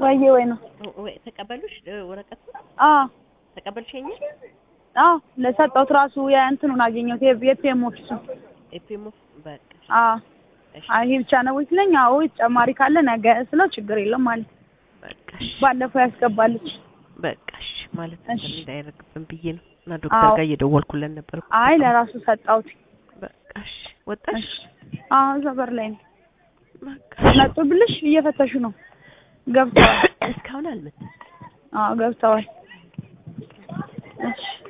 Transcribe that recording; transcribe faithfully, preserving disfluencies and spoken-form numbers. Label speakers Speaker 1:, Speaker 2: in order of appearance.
Speaker 1: ወይ ወይ ነው
Speaker 2: ወይ ተቀበሉሽ ወረቀቱ
Speaker 1: አዎ
Speaker 2: ተቀበልሽኝ
Speaker 1: አዎ ለሰጣው ራሱ የእንትኑን አገኘው የፒኤም ኦፊሱ
Speaker 2: ኤፒኤም በቃ
Speaker 1: አዎ አይ ብቻ ነው ወይስለኝ አዎ ጨማሪ ካለ ነገ ስለው ችግር የለም ማለት
Speaker 2: በቃሽ
Speaker 1: ባለፈው ያስገባለች
Speaker 2: በቃሽ ማለት እንዳይረግብን ብዬ ነው እና ዶክተር ጋር እየደወልኩለት ነበር
Speaker 1: አይ ለራሱ ሰጣውት
Speaker 2: በቃሽ ወጣሽ
Speaker 1: አዎ ዘበር ላይ ነው
Speaker 2: በቃሽ
Speaker 1: መጥቶብልሽ እየፈተሹ ነው ገብተዋል
Speaker 2: እስካሁን አልመጣም
Speaker 1: አዎ ገብተዋል እሺ